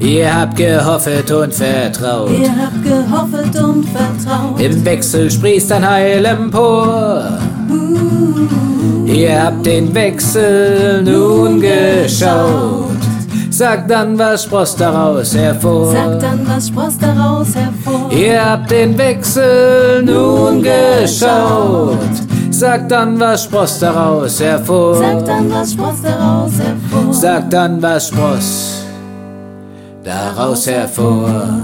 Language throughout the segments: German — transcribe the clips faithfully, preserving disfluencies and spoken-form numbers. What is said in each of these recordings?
Ihr habt gehoffet und vertraut, Ihr habt gehoffet und vertraut. im Wechsel sprießt ein Heil empor. Ihr habt den Wechsel nun geschaut. Sagt dann, was spross daraus hervor? Sagt dann, was spross daraus hervor? Ihr habt den Wechsel nun geschaut. Sagt dann, was spross daraus hervor? Sagt dann, was spross daraus hervor? Sagt dann, was spross daraus hervor?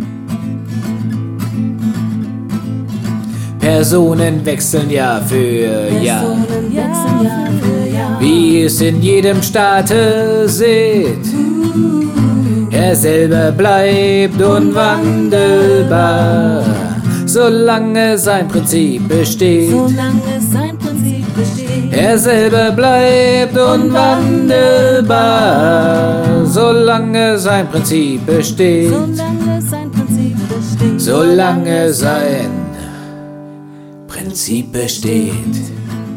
Personen wechseln Jahr für Jahr, Personen wechseln Jahr für Jahr. wie es in jedem Staate seht. Er selber bleibt unwandelbar, solange sein Prinzip besteht. Solange sein Prinzip besteht. Er selber bleibt unwandelbar, solange sein Prinzip besteht. Solange sein Prinzip besteht. Solange sein Prinzip besteht.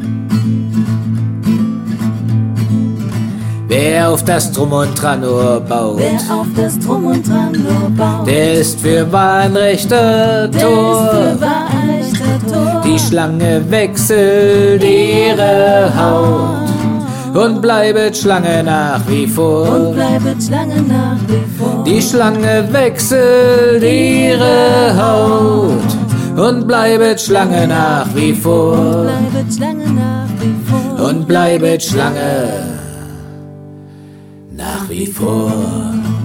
Wer auf das Drum und Dran nur baut, Wer auf das Drum und Dran nur baut, der ist für wahr ein rechter der Tor. ist für wahr ein rechter Tor. Die Schlange wechselt ihre Haut und bleibet Schlange nach wie vor. Und bleibet Schlange nach wie vor. Die Schlange wechselt ihre Haut und bleibet Schlange nach wie vor. Bleibet Schlange nach wie vor. Und bleibet Schlange nach wie vor.